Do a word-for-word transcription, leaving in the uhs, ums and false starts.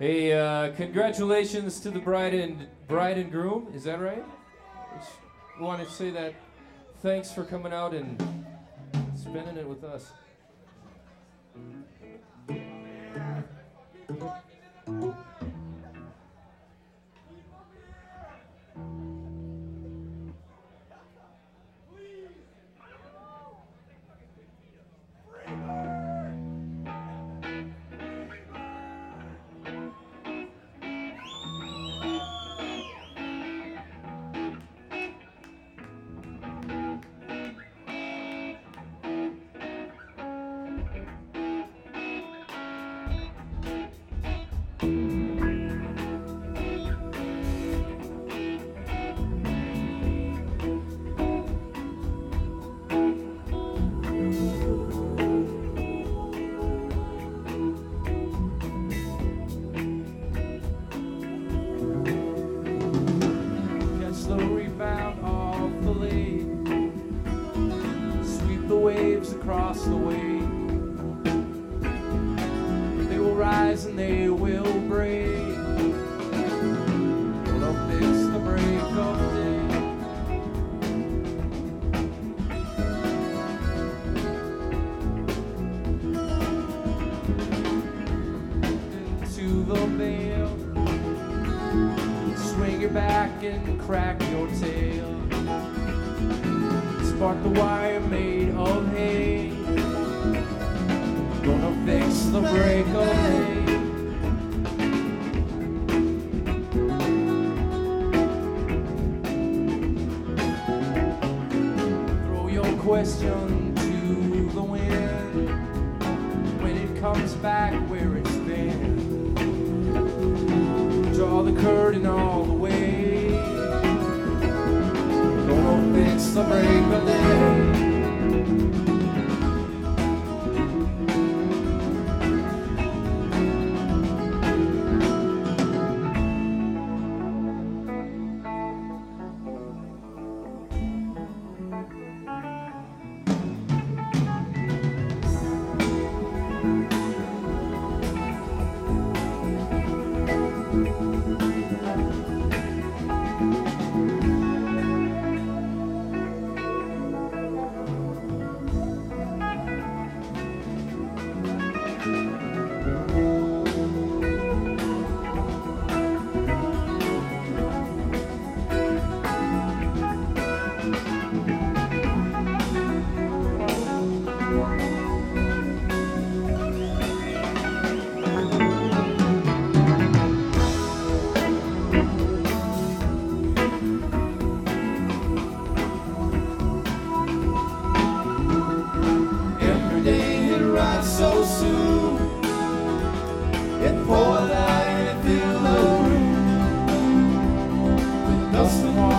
Hey, uh, congratulations to the bride and bride and groom. Is that right? We want to say that. Thanks for coming out and spending it with us. Across the way, they will rise and they will break. Gonna fix the break of day. Into the veil, swing your back and crack your tail. Spark the wire made of hay. Gonna fix the break of day. Throw your question to the wind when it comes back where it's been. Draw the curtain all the way. Gonna fix the break of day. So soon, it poured out and it filled the room with dust and water.